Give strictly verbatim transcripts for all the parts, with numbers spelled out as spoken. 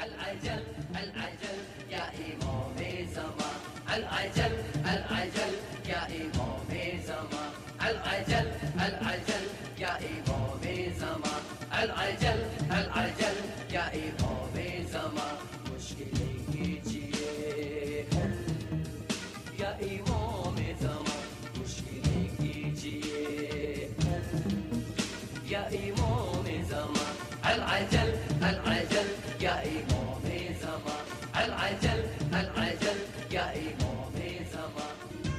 العجل العجل یا امام زمان، العجل العجل یا امام زمان، العجل العجل یا امام زمان، العجل العجل یا امام زمان، مشکلیں کیجیے حل یا امام زمان، مشکلیں کیجیے حل یا امام زمان، العجل العجل یا امام زمان، العجل العجل یا امام زمان۔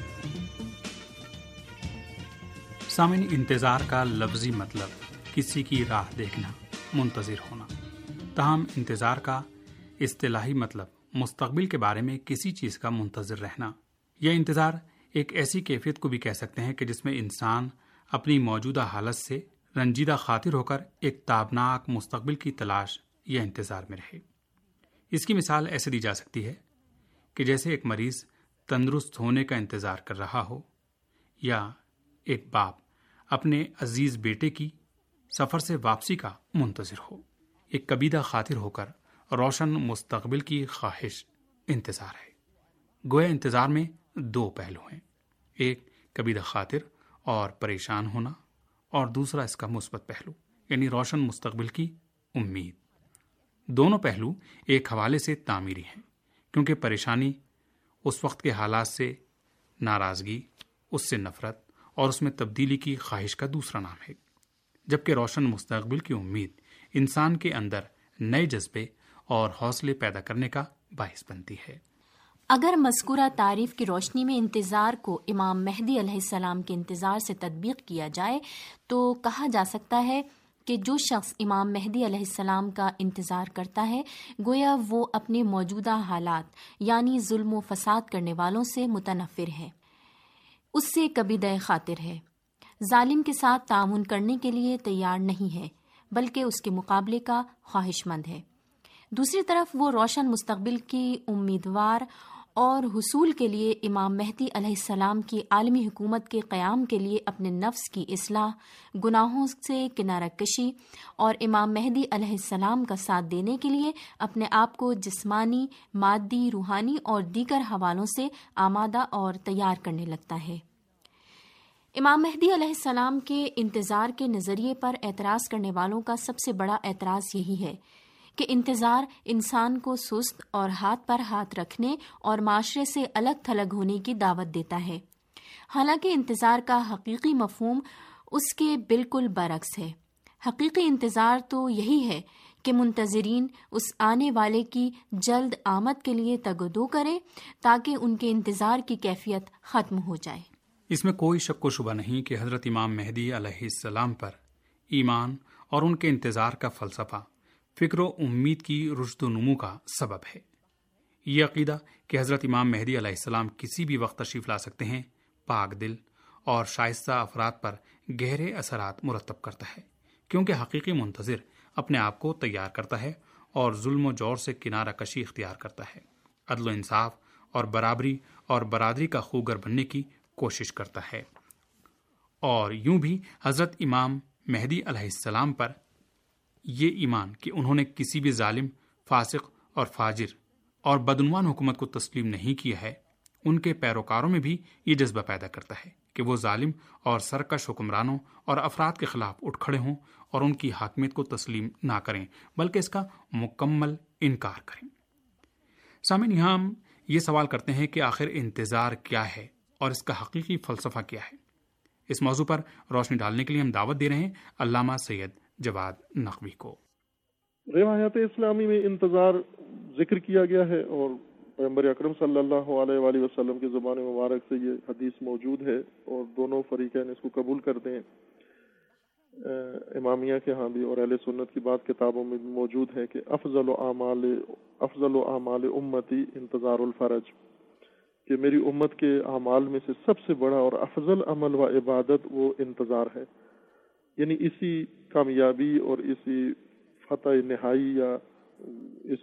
سامعین، انتظار کا لفظی مطلب کسی کی راہ دیکھنا، منتظر ہونا، تاہم انتظار کا اصطلاحی مطلب مستقبل کے بارے میں کسی چیز کا منتظر رہنا۔ یہ انتظار ایک ایسی کیفیت کو بھی کہہ سکتے ہیں کہ جس میں انسان اپنی موجودہ حالت سے رنجیدہ خاطر ہو کر ایک تابناک مستقبل کی تلاش یا انتظار میں رہے۔ اس کی مثال ایسے دی جا سکتی ہے کہ جیسے ایک مریض تندرست ہونے کا انتظار کر رہا ہو، یا ایک باپ اپنے عزیز بیٹے کی سفر سے واپسی کا منتظر ہو۔ ایک کبیدہ خاطر ہو کر روشن مستقبل کی خواہش انتظار ہے۔ گویا انتظار میں دو پہلو ہیں، ایک کبیدہ خاطر اور پریشان ہونا، اور دوسرا اس کا مثبت پہلو یعنی روشن مستقبل کی امید۔ دونوں پہلو ایک حوالے سے تعمیری ہیں، کیونکہ پریشانی اس وقت کے حالات سے ناراضگی، اس سے نفرت اور اس میں تبدیلی کی خواہش کا دوسرا نام ہے، جبکہ روشن مستقبل کی امید انسان کے اندر نئے جذبے اور حوصلے پیدا کرنے کا باعث بنتی ہے۔ اگر مذکورہ تعریف کی روشنی میں انتظار کو امام مہدی علیہ السلام کے انتظار سے تطبیق کیا جائے تو کہا جا سکتا ہے کہ جو شخص امام مہدی علیہ السلام کا انتظار کرتا ہے گویا وہ اپنے موجودہ حالات یعنی ظلم و فساد کرنے والوں سے متنفر ہے، اس سے کبیدہ خاطر ہے، ظالم کے ساتھ تعاون کرنے کے لیے تیار نہیں ہے، بلکہ اس کے مقابلے کا خواہش مند ہے۔ دوسری طرف وہ روشن مستقبل کی امیدوار اور حصول کے لیے امام مہدی علیہ السلام کی عالمی حکومت کے قیام کے لیے اپنے نفس کی اصلاح، گناہوں سے کنارہ کشی اور امام مہدی علیہ السلام کا ساتھ دینے کے لیے اپنے آپ کو جسمانی، مادی، روحانی اور دیگر حوالوں سے آمادہ اور تیار کرنے لگتا ہے۔ امام مہدی علیہ السلام کے انتظار کے نظریے پر اعتراض کرنے والوں کا سب سے بڑا اعتراض یہی ہے کہ انتظار انسان کو سست اور ہاتھ پر ہاتھ رکھنے اور معاشرے سے الگ تھلگ ہونے کی دعوت دیتا ہے، حالانکہ انتظار کا حقیقی مفہوم اس کے بالکل برعکس ہے۔ حقیقی انتظار تو یہی ہے کہ منتظرین اس آنے والے کی جلد آمد کے لیے تگ و دو کریں تاکہ ان کے انتظار کی کیفیت ختم ہو جائے۔ اس میں کوئی شک و شبہ نہیں کہ حضرت امام مہدی علیہ السلام پر ایمان اور ان کے انتظار کا فلسفہ فکر و امید کی رشد و نمو کا سبب ہے۔ یہ عقیدہ کہ حضرت امام مہدی علیہ السلام کسی بھی وقت تشریف لا سکتے ہیں پاک دل اور شائستہ افراد پر گہرے اثرات مرتب کرتا ہے، کیونکہ حقیقی منتظر اپنے آپ کو تیار کرتا ہے اور ظلم و جور سے کنارہ کشی اختیار کرتا ہے، عدل و انصاف اور برابری اور برادری کا خوگر بننے کی کوشش کرتا ہے، اور یوں بھی حضرت امام مہدی علیہ السلام پر یہ ایمان کہ انہوں نے کسی بھی ظالم، فاسق اور فاجر اور بدعنوان حکومت کو تسلیم نہیں کیا ہے، ان کے پیروکاروں میں بھی یہ جذبہ پیدا کرتا ہے کہ وہ ظالم اور سرکش حکمرانوں اور افراد کے خلاف اٹھ کھڑے ہوں اور ان کی حاکمیت کو تسلیم نہ کریں بلکہ اس کا مکمل انکار کریں۔ سامعین، یہاں ہم یہ سوال کرتے ہیں کہ آخر انتظار کیا ہے اور اس کا حقیقی فلسفہ کیا ہے؟ اس موضوع پر روشنی ڈالنے کے لیے ہم دعوت دے رہے ہیں علامہ سید جواد نقوی کو۔ روایت اسلامی میں انتظار ذکر کیا گیا ہے اور پیغمبر اکرم صلی اللہ علیہ وآلہ وسلم کی زبان مبارک سے یہ حدیث موجود ہے اور دونوں فریقین اس کو قبول کرتے ہیں۔ امامیہ کے ہاں بھی اور اہل سنت کی بعض کتابوں میں بھی موجود ہے کہ افضل اعمال افضل اعمال امتی انتظار الفرج، کہ میری امت کے اعمال میں سے سب سے بڑا اور افضل عمل و عبادت وہ انتظار ہے، یعنی اسی کامیابی اور اسی فتح نہائی یا اس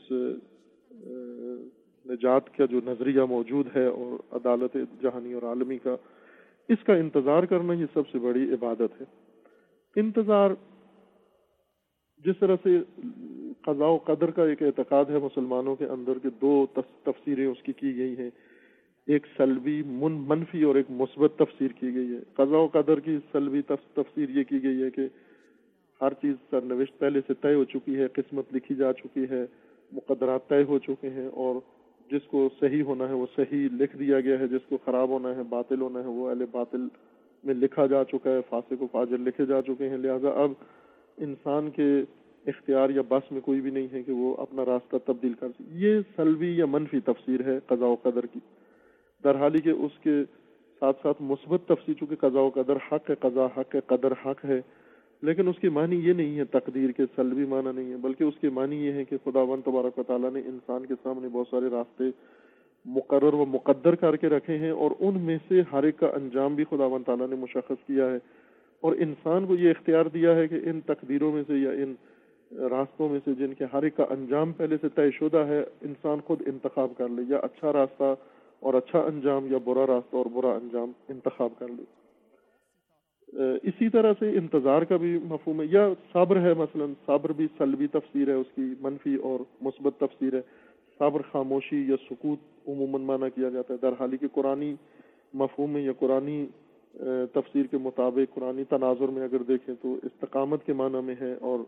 نجات کا جو نظریہ موجود ہے اور عدالت جہانی اور عالمی کا، اس کا انتظار کرنا یہ سب سے بڑی عبادت ہے۔ انتظار جس طرح سے قضاء و قدر کا ایک اعتقاد ہے مسلمانوں کے اندر کہ دو تفسیریں اس کی کی گئی ہیں، ایک سلبی من منفی اور ایک مثبت تفسیر کی گئی ہے۔ قضاء و قدر کی سلبی تفسیر یہ کی گئی ہے کہ ہر چیز سرنوشت پہلے سے طے ہو چکی ہے، قسمت لکھی جا چکی ہے، مقدرات طے ہو چکے ہیں، اور جس کو صحیح ہونا ہے وہ صحیح لکھ دیا گیا ہے، جس کو خراب ہونا ہے باطل ہونا ہے وہ اہل باطل میں لکھا جا چکا ہے، فاسق و فاجر لکھے جا چکے ہیں۔ لہذا اب انسان کے اختیار یا بس میں کوئی بھی نہیں ہے کہ وہ اپنا راستہ تبدیل کر سکے۔ یہ سلبی یا منفی تفسیر ہے قضاء و قدر کی، در حالی کہ اس کے ساتھ ساتھ مثبت تفسیر، چونکہ قضاء و قدر حق ہے، قضاء حق ہے، قدر حق ہے، لیکن اس کے معنی یہ نہیں ہے تقدیر کے سلبی معنی نہیں ہے، بلکہ اس کے معنی یہ ہے کہ خداوند تبارک و تعالیٰ نے انسان کے سامنے بہت سارے راستے مقرر و مقدر کر کے رکھے ہیں، اور ان میں سے ہر ایک کا انجام بھی خداوند تعالیٰ نے مشخص کیا ہے، اور انسان کو یہ اختیار دیا ہے کہ ان تقدیروں میں سے یا ان راستوں میں سے جن کے ہر ایک کا انجام پہلے سے طے شدہ ہے، انسان خود انتخاب کر لے، یا اچھا راستہ اور اچھا انجام یا برا راستہ اور برا انجام انتخاب کر لے۔ اسی طرح سے انتظار کا بھی مفہوم ہے، یا صبر ہے، مثلا صبر بھی سلبی تفسیر ہے، اس کی منفی اور مثبت تفسیر ہے۔ صبر خاموشی یا سکوت عموماً معنی کیا جاتا ہے، در حالی کہ قرآنی مفہوم میں یا قرآنی تفسیر کے مطابق قرآنی تناظر میں اگر دیکھیں تو استقامت کے معنی میں ہے، اور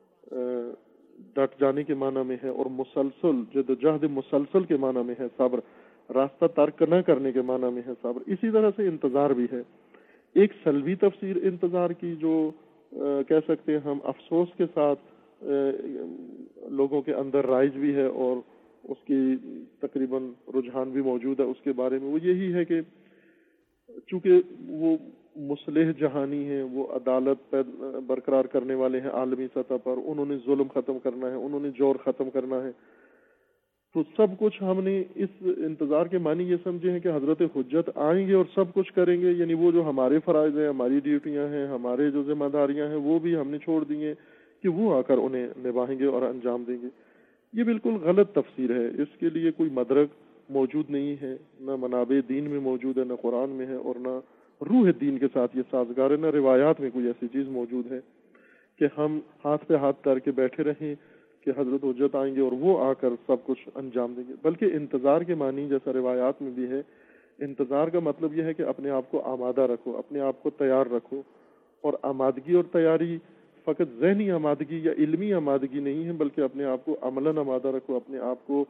ڈٹ جانے کے معنی میں ہے، اور مسلسل جد و جہد مسلسل کے معنی میں ہے صبر، راستہ ترک نہ کرنے کے معنی میں ہے صبر۔ اسی طرح سے انتظار بھی ہے، ایک سلبی تفسیر انتظار کی جو کہہ سکتے ہیں ہم افسوس کے ساتھ لوگوں کے اندر رائج بھی ہے، اور اس کی تقریباً رجحان بھی موجود ہے اس کے بارے میں، وہ یہی ہے کہ چونکہ وہ مصلح جہانی ہیں، وہ عدالت برقرار کرنے والے ہیں عالمی سطح پر، انہوں نے ظلم ختم کرنا ہے، انہوں نے جور ختم کرنا ہے، تو سب کچھ ہم نے اس انتظار کے معنی یہ سمجھے ہیں کہ حضرت حجت آئیں گے اور سب کچھ کریں گے، یعنی وہ جو ہمارے فرائض ہیں، ہماری ڈیوٹیاں ہیں، ہمارے جو ذمہ داریاں ہیں، وہ بھی ہم نے چھوڑ دی ہیں کہ وہ آ کر انہیں نبھائیں گے اور انجام دیں گے۔ یہ بالکل غلط تفسیر ہے، اس کے لیے کوئی مدرک موجود نہیں ہے، نہ منابع دین میں موجود ہے، نہ قرآن میں ہے، اور نہ روح دین کے ساتھ یہ سازگار ہے، نہ روایات میں کوئی ایسی چیز موجود ہے کہ ہم ہاتھ پہ ہاتھ کر کے بیٹھے رہیں کہ حضرت حجت آئیں گے اور وہ آ کر سب کچھ انجام دیں گے۔ بلکہ انتظار کے معنی جیسا روایات میں بھی ہے، انتظار کا مطلب یہ ہے کہ اپنے آپ کو آمادہ رکھو، اپنے آپ کو تیار رکھو، اور آمادگی اور تیاری فقط ذہنی آمادگی یا علمی آمادگی نہیں ہے، بلکہ اپنے آپ کو عملاً آمادہ رکھو، اپنے آپ کو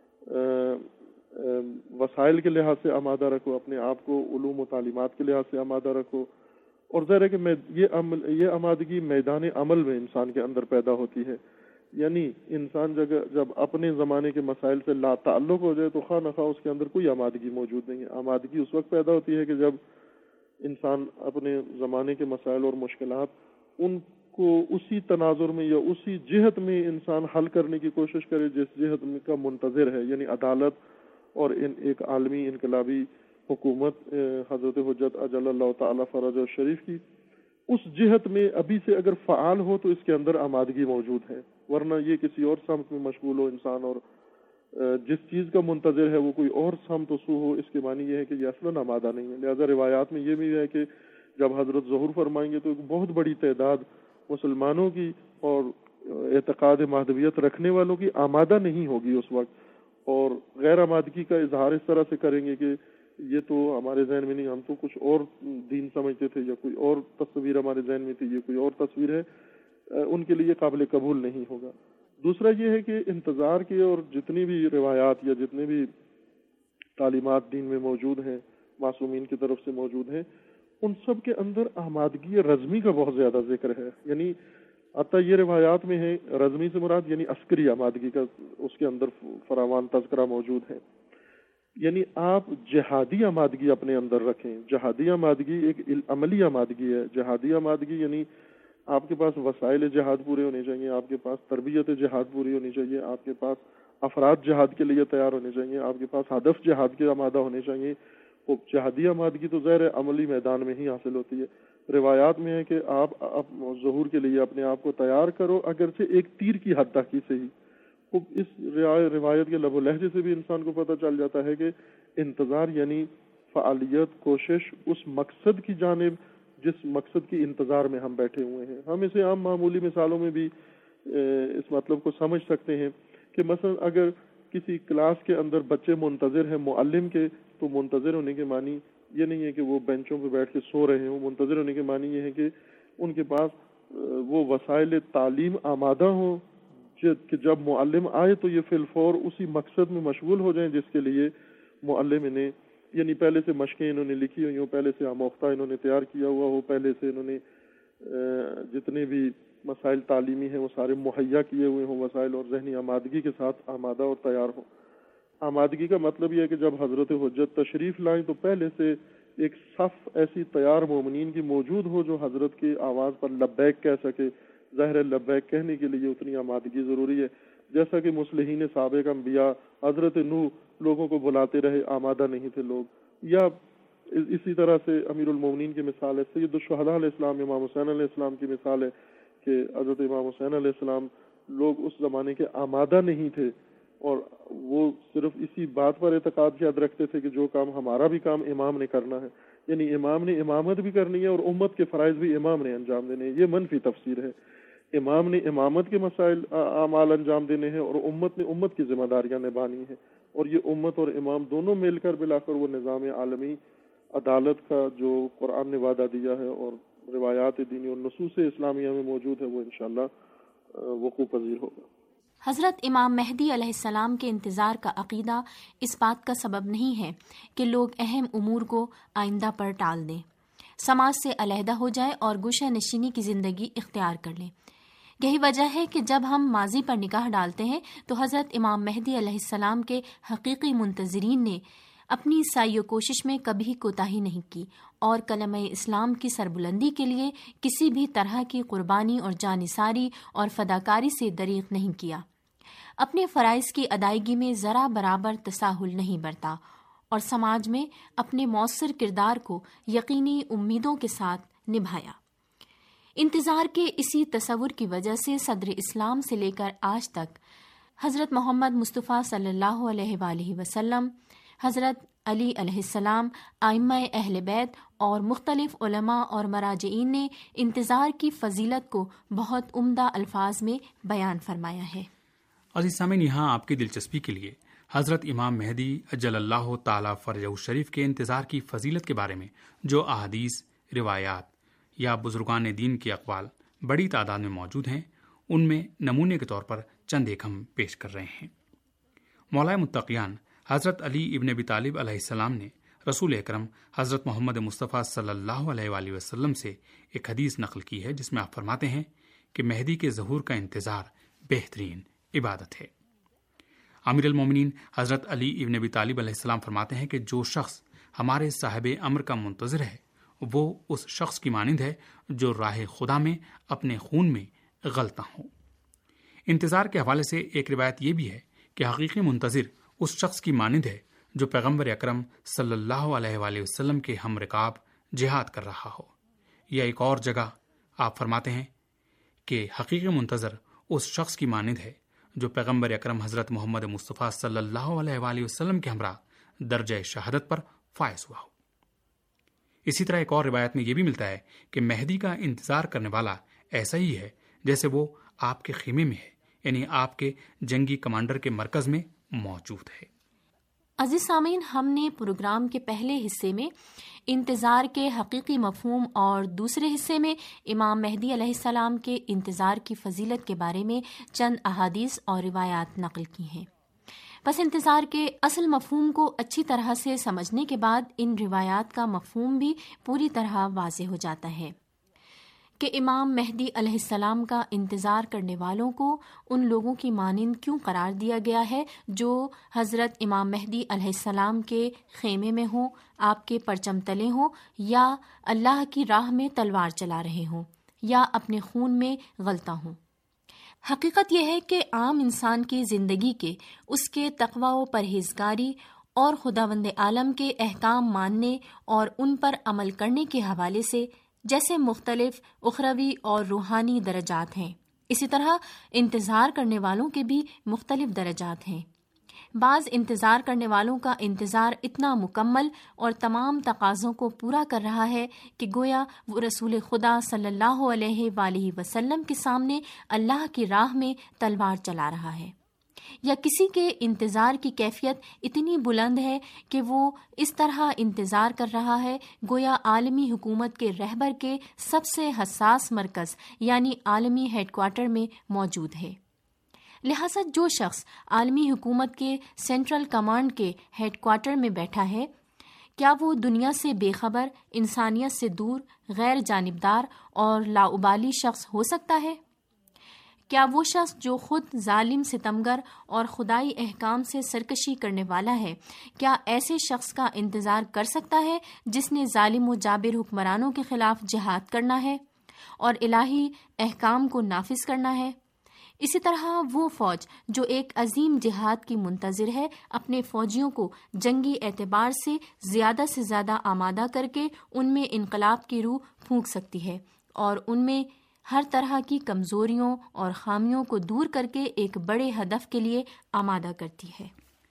وسائل کے لحاظ سے آمادہ رکھو، اپنے آپ کو علوم و تعلیمات کے لحاظ سے آمادہ رکھو، اور ظاہر ہے کہ یہ عمل یہ آمادگی میدان عمل میں انسان کے اندر پیدا ہوتی ہے، یعنی انسان جب اپنے زمانے کے مسائل سے لا تعلق ہو جائے تو خواہ نخواہ اس کے اندر کوئی آمادگی موجود نہیں ہے۔ آمادگی اس وقت پیدا ہوتی ہے کہ جب انسان اپنے زمانے کے مسائل اور مشکلات ان کو اسی تناظر میں یا اسی جہت میں انسان حل کرنے کی کوشش کرے جس جہت میں کا منتظر ہے، یعنی عدالت اور ان ایک عالمی انقلابی حکومت حضرت حجت اجل اللہ تعالی فرج اور شریف کی، اس جہت میں ابھی سے اگر فعال ہو تو اس کے اندر آمادگی موجود ہے، ورنہ یہ کسی اور سمت میں مشغول ہو انسان اور جس چیز کا منتظر ہے وہ کوئی اور سمت و سو ہو، اس کے معنی یہ ہے کہ یہ اصلاً آمادہ نہیں ہے۔ لہذا روایات میں یہ بھی ہے کہ جب حضرت ظہور فرمائیں گے تو ایک بہت بڑی تعداد مسلمانوں کی اور اعتقاد مہدویت رکھنے والوں کی آمادہ نہیں ہوگی اس وقت، اور غیر آمادگی کا اظہار اس طرح سے کریں گے کہ یہ تو ہمارے ذہن میں نہیں، ہم تو کچھ اور دین سمجھتے تھے، یا کوئی اور تصویر ہمارے ذہن میں تھی، یہ کوئی اور تصویر ہے، ان کے لیے قابل قبول نہیں ہوگا۔ دوسرا یہ ہے کہ انتظار کی اور جتنی بھی روایات یا جتنے بھی تعلیمات دین میں موجود ہیں، معصومین کی طرف سے موجود ہیں، ان سب کے اندر آمادگی رزمی کا بہت زیادہ ذکر ہے، یعنی حتیٰ یہ روایات میں ہے رزمی سے مراد یعنی عسکری آمادگی کا اس کے اندر فراوان تذکرہ موجود ہے، یعنی آپ جہادی آمادگی اپنے اندر رکھیں۔ جہادی آمادگی ایک عملی آمادگی ہے، جہادی آمادگی یعنی آپ کے پاس وسائل جہاد پورے ہونے چاہیے، آپ کے پاس تربیت جہاد پوری ہونی چاہیے، آپ کے پاس افراد جہاد کے لیے تیار ہونے چاہیے، آپ کے پاس ہدف جہاد کے آمادہ ہونے چاہیے۔ وہ جہادی آمادگی تو ظاہر عملی میدان میں ہی حاصل ہوتی ہے۔ روایات میں ہے کہ آپ ظہور کے لیے اپنے آپ کو تیار کرو، اگرچہ ایک تیر کی حد تک ہی صحیح۔ خوب اس روایت کے لب و لہجے سے بھی انسان کو پتہ چل جاتا ہے کہ انتظار یعنی فعالیت، کوشش اس مقصد کی جانب جس مقصد کی انتظار میں ہم بیٹھے ہوئے ہیں۔ ہم اسے عام معمولی مثالوں میں بھی اس مطلب کو سمجھ سکتے ہیں کہ مثلا اگر کسی کلاس کے اندر بچے منتظر ہیں معلم کے، تو منتظر ہونے کے معنی یہ نہیں ہے کہ وہ بینچوں پہ بیٹھ کے سو رہے ہوں. منتظر ہونے کے معنی یہ ہے کہ ان کے پاس وہ وسائل تعلیم آمادہ ہوں کہ جب معلم آئے تو یہ فی الفور اسی مقصد میں مشغول ہو جائیں جس کے لیے معلم انہیں، یعنی پہلے سے مشقیں انہوں نے لکھی ہوئی ہوں، پہلے سے آموختہ انہوں نے تیار کیا ہوا ہو، پہلے سے انہوں نے جتنے بھی مسائل تعلیمی ہیں وہ سارے مہیا کیے ہوئے ہوں وسائل، اور ذہنی آمادگی کے ساتھ آمادہ اور تیار ہوں. آمادگی کا مطلب یہ ہے کہ جب حضرت حجت تشریف لائیں تو پہلے سے ایک صف ایسی تیار مومنین کی موجود ہو جو حضرت کی آواز پر لبیک کہہ سکے. ظاہر ہے لبیک کہنے کے لیے اتنی آمادگی ضروری ہے، جیسا کہ مصلحین سابق انبیاء حضرت نوح لوگوں کو بلاتے رہے، آمادہ نہیں تھے لوگ. یا اسی طرح سے امیر المومنین کی مثال ہے، سید الشہداء علیہ السلام امام حسین علیہ السلام کی مثال ہے کہ حضرت امام حسین علیہ السلام لوگ اس زمانے کے آمادہ نہیں تھے، اور وہ صرف اسی بات پر اعتقاد یاد رکھتے تھے کہ جو کام ہمارا بھی کام امام نے کرنا ہے، یعنی امام نے امامت بھی کرنی ہے اور امت کے فرائض بھی امام نے انجام دینے ہیں. یہ منفی تفسیر ہے. امام نے امامت کے مسائل اعمال انجام دینے ہیں اور امت نے امت کی ذمہ داریاں نبھانی ہیں، اور یہ امت اور امام دونوں مل کر بلاخر وہ نظام عالمی عدالت کا جو قرآن نے وعدہ دیا ہے اور روایات دینی اور نصوص اسلامیہ میں موجود ہے وہ انشاءاللہ وقوع پذیر ہوگا. حضرت امام مہدی علیہ السلام کے انتظار کا عقیدہ اس بات کا سبب نہیں ہے کہ لوگ اہم امور کو آئندہ پر ٹال دیں، سماج سے علیحدہ ہو جائیں اور گوشہ نشینی کی زندگی اختیار کر لیں. یہی وجہ ہے کہ جب ہم ماضی پر نگاہ ڈالتے ہیں تو حضرت امام مہدی علیہ السلام کے حقیقی منتظرین نے اپنی سعی و کوشش میں کبھی کوتاہی نہیں کی اور کلمہ اسلام کی سربلندی کے لیے کسی بھی طرح کی قربانی اور جانثاری اور فداکاری سے دریغ نہیں کیا. اپنے فرائض کی ادائیگی میں ذرا برابر تساہل نہیں برتا اور سماج میں اپنے مؤثر کردار کو یقینی امیدوں کے ساتھ نبھایا. انتظار کے اسی تصور کی وجہ سے صدر اسلام سے لے کر آج تک حضرت محمد مصطفیٰ صلی اللہ علیہ وآلہ وسلم، حضرت علی علیہ السلام، ائمہ اہل بیت اور مختلف علماء اور مراجعین نے انتظار کی فضیلت کو بہت عمدہ الفاظ میں بیان فرمایا ہے. عزیز سامعین، یہاں آپ کی دلچسپی کے لیے حضرت امام مہدی اجل اللہ تعالی فرجہ الشریف کے انتظار کی فضیلت کے بارے میں جو احادیث، روایات یا بزرگان دین کے اقوال بڑی تعداد میں موجود ہیں، ان میں نمونے کے طور پر چند ایک ہم پیش کر رہے ہیں. مولا متقیان حضرت علی ابن ابی طالب علیہ السلام نے رسول اکرم حضرت محمد مصطفیٰ صلی اللہ علیہ وآلہ وسلم سے ایک حدیث نقل کی ہے جس میں آپ فرماتے ہیں کہ مہدی کے ظہور کا انتظار بہترین عبادت ہے. امیر المومنین حضرت علی ابن ابی طالب علیہ السلام فرماتے ہیں کہ جو شخص ہمارے صاحب امر کا منتظر ہے وہ اس شخص کی مانند ہے جو راہ خدا میں اپنے خون میں غلطاں ہو. انتظار کے حوالے سے ایک روایت یہ بھی ہے کہ حقیقی منتظر اس شخص کی مانند ہے جو پیغمبر اکرم صلی اللہ علیہ وآلہ وسلم کے ہم رکاب جہاد کر رہا ہو. یا ایک اور جگہ آپ فرماتے ہیں کہ حقیقی منتظر اس شخص کی مانند ہے جو پیغمبر اکرم حضرت محمد مصطفیٰ صلی اللہ علیہ وآلہ وسلم کے ہمراہ درجہ شہادت پر فائز ہوا ہو. اسی طرح ایک اور روایت میں یہ بھی ملتا ہے کہ مہدی کا انتظار کرنے والا ایسا ہی ہے جیسے وہ آپ کے خیمے میں ہے، یعنی آپ کے جنگی کمانڈر کے مرکز میں موجود ہے. عزیز سامعین، ہم نے پروگرام کے پہلے حصے میں انتظار کے حقیقی مفہوم اور دوسرے حصے میں امام مہدی علیہ السلام کے انتظار کی فضیلت کے بارے میں چند احادیث اور روایات نقل کی ہیں. بس انتظار کے اصل مفہوم کو اچھی طرح سے سمجھنے کے بعد ان روایات کا مفہوم بھی پوری طرح واضح ہو جاتا ہے کہ امام مہدی علیہ السلام کا انتظار کرنے والوں کو ان لوگوں کی مانند کیوں قرار دیا گیا ہے جو حضرت امام مہدی علیہ السلام کے خیمے میں ہوں، آپ کے پرچم تلے ہوں، یا اللہ کی راہ میں تلوار چلا رہے ہوں، یا اپنے خون میں غلطاں ہوں. حقیقت یہ ہے کہ عام انسان کی زندگی کے اس کے تقوی و پرہیزگاری اور خداوند عالم کے احکام ماننے اور ان پر عمل کرنے کے حوالے سے جیسے مختلف اخروی اور روحانی درجات ہیں، اسی طرح انتظار کرنے والوں کے بھی مختلف درجات ہیں. بعض انتظار کرنے والوں کا انتظار اتنا مکمل اور تمام تقاضوں کو پورا کر رہا ہے کہ گویا وہ رسول خدا صلی اللہ علیہ وآلہ وسلم کے سامنے اللہ کی راہ میں تلوار چلا رہا ہے، یا کسی کے انتظار کی کیفیت اتنی بلند ہے کہ وہ اس طرح انتظار کر رہا ہے گویا عالمی حکومت کے رہبر کے سب سے حساس مرکز یعنی عالمی ہیڈ کوارٹر میں موجود ہے۔ لہٰذا جو شخص عالمی حکومت کے سینٹرل کمانڈ کے ہیڈ کوارٹر میں بیٹھا ہے، کیا وہ دنیا سے بے خبر، انسانیت سے دور، غیر جانبدار اور لاابالی شخص ہو سکتا ہے؟ کیا وہ شخص جو خود ظالم ستمگر اور خدائی احکام سے سرکشی کرنے والا ہے، کیا ایسے شخص کا انتظار کر سکتا ہے جس نے ظالم و جابر حکمرانوں کے خلاف جہاد کرنا ہے اور الہی احکام کو نافذ کرنا ہے؟ اسی طرح وہ فوج جو ایک عظیم جہاد کی منتظر ہے، اپنے فوجیوں کو جنگی اعتبار سے زیادہ سے زیادہ آمادہ کر کے ان میں انقلاب کی روح پھونک سکتی ہے اور ان میں ہر طرح کی کمزوریوں اور خامیوں کو دور کر کے ایک بڑے ہدف کے لیے آمادہ کرتی ہے۔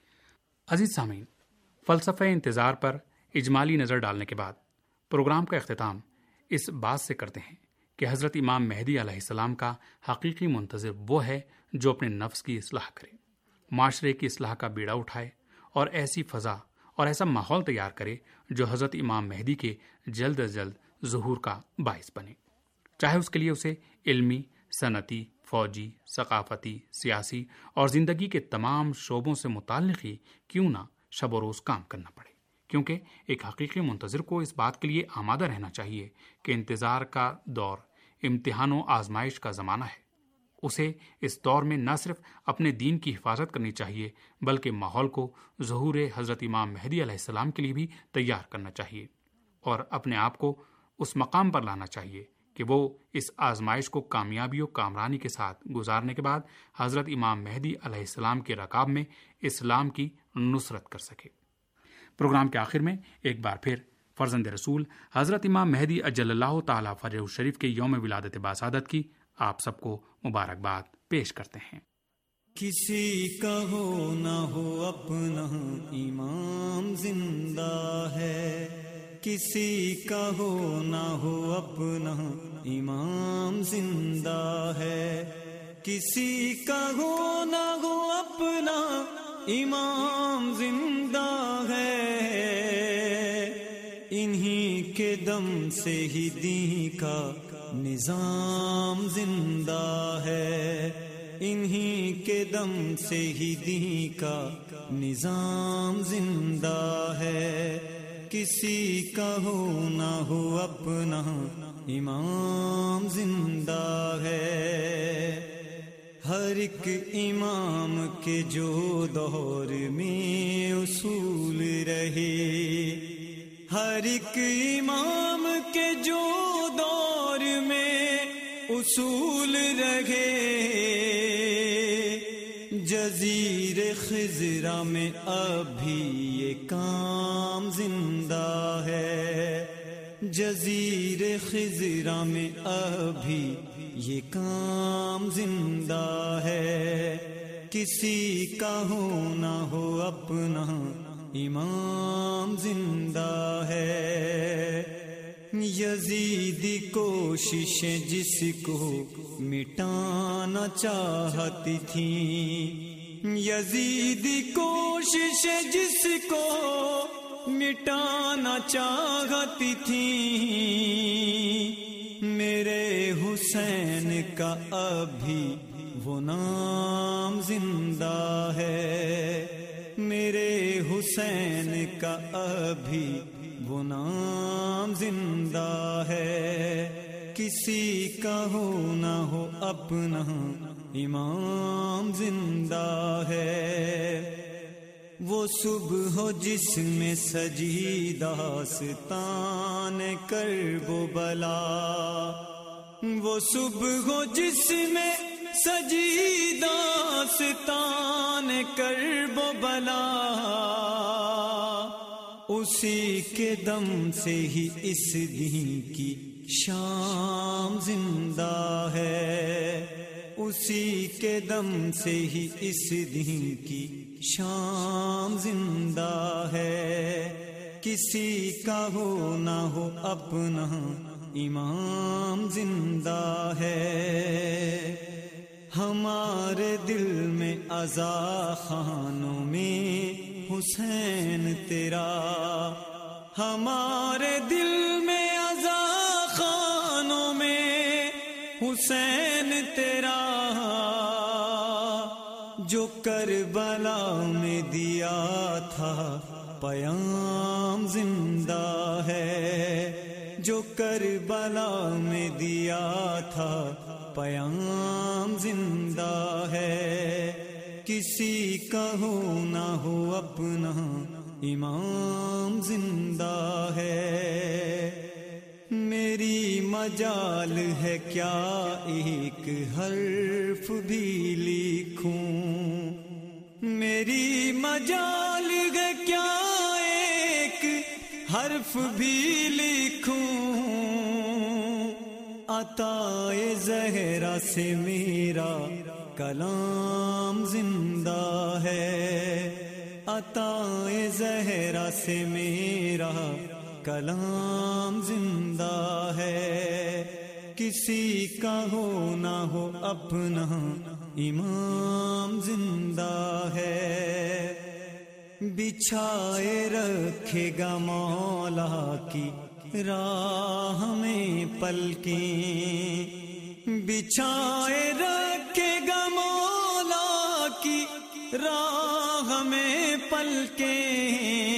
عزیز سامعین، فلسفہ انتظار پر اجمالی نظر ڈالنے کے بعد پروگرام کا اختتام اس بات سے کرتے ہیں کہ حضرت امام مہدی علیہ السلام کا حقیقی منتظر وہ ہے جو اپنے نفس کی اصلاح کرے، معاشرے کی اصلاح کا بیڑا اٹھائے اور ایسی فضا اور ایسا ماحول تیار کرے جو حضرت امام مہدی کے جلد از جلد ظہور کا باعث بنے، چاہے اس کے لیے اسے علمی، صنعتی، فوجی، ثقافتی، سیاسی اور زندگی کے تمام شعبوں سے متعلق ہی کیوں نہ شب و روز کام کرنا پڑے، کیونکہ ایک حقیقی منتظر کو اس بات کے لیے آمادہ رہنا چاہیے کہ انتظار کا دور امتحان و آزمائش کا زمانہ ہے۔ اسے اس دور میں نہ صرف اپنے دین کی حفاظت کرنی چاہیے بلکہ ماحول کو ظہور حضرت امام مہدی علیہ السلام کے لیے بھی تیار کرنا چاہیے اور اپنے آپ کو اس مقام پر لانا چاہیے کہ وہ اس آزمائش کو کامیابی و کامرانی کے ساتھ گزارنے کے بعد حضرت امام مہدی علیہ السلام کے رکاب میں اسلام کی نصرت کر سکے۔ پروگرام کے آخر میں ایک بار پھر فرزند رسول حضرت امام مہدی اجل اللہ تعالی فرجہ الشریف کے یوم ولادت باسعادت کی آپ سب کو مبارکباد پیش کرتے ہیں۔ کسی کا ہو نہ ہو اپنا امام زندہ ہے، کسی کا ہو نہ ہو اپنا امام زندہ ہے، کسی کا ہو نہ ہو اپنا امام زندہ ہے، انہی کے دم سے ہی دین کا نظام زندہ ہے، انہی کے دم سے ہی دین کا نظام زندہ ہے، کسی کا ہو نہ ہو اپنا امام زندہ ہے۔ ہر ایک امام کے جو دور میں اصول رہے، ہر ایک امام کے جو دور میں اصول رہے، جزیر خضرا میں ابھی یہ کام زندہ ہے، جزیر خضرا میں ابھی یہ کام زندہ ہے، کسی کا ہو نہ ہو اپنا امام زندہ ہے۔ یزیدی کوششیں جس کو مٹانا چاہتی تھیں، یزیدی کوششیں جس کو مٹانا چاہتی تھیں، میرے حسین کا ابھی وہ نام زندہ ہے، میرے حسین کا ابھی وہ نام زندہ ہے، کسی کا ہو نہ ہو اپنا امام زندہ ہے۔ وہ صبح ہو جس میں سجی داستان کرب و بلا، وہ صبح ہو جس میں سجی داستان کرب و بلا، اسی کے دم سے ہی اس دین کی شام زندہ ہے، اسی کے دم سے ہی اس دن کی شام زندہ ہے. کسی کا ہو نہ ہو اپنا امام زندہ ہے. ہمارے دل میں عزا خانوں میں حسین تیرا، ہمارے دل میں عزا خانوں میں حسین تیرا. جو کربلا میں دیا تھا پیام زندہ ہے. جو کربلا میں دیا تھا پیام زندہ ہے. کسی کا ہو نہ ہو اپنا امام زندہ ہے. میری مجال ہے کیا ایک حرف بھی لکھوں، میری مجال ہے کیا ایک حرف بھی لکھوں. عطائے زہرا سے میرا کلام زندہ ہے. عطائے زہرا سے میرا کلام زندہ ہے. کسی کا ہو نہ ہو اپنا امام زندہ ہے. بچھائے رکھے گا مولا کی راہ میں پلکیں، بچھائے رکھے گا مولا کی راہ میں پلکیں.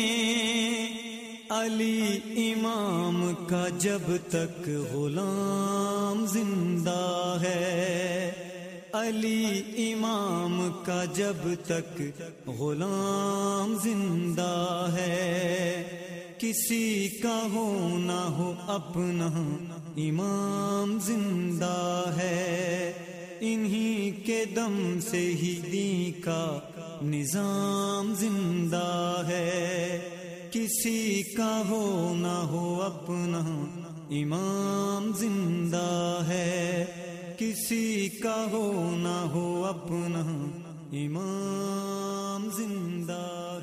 علی امام کا جب تک غلام زندہ ہے، علی امام کا جب تک غلام زندہ ہے. کسی کا ہو نہ ہو اپنا امام زندہ ہے. انہی کے دم سے ہی دین کا نظام زندہ ہے. کسی کا ہو نہ ہو اپنا امام زندہ ہے. کسی کا ہو نہ ہو اپنا امام زندہ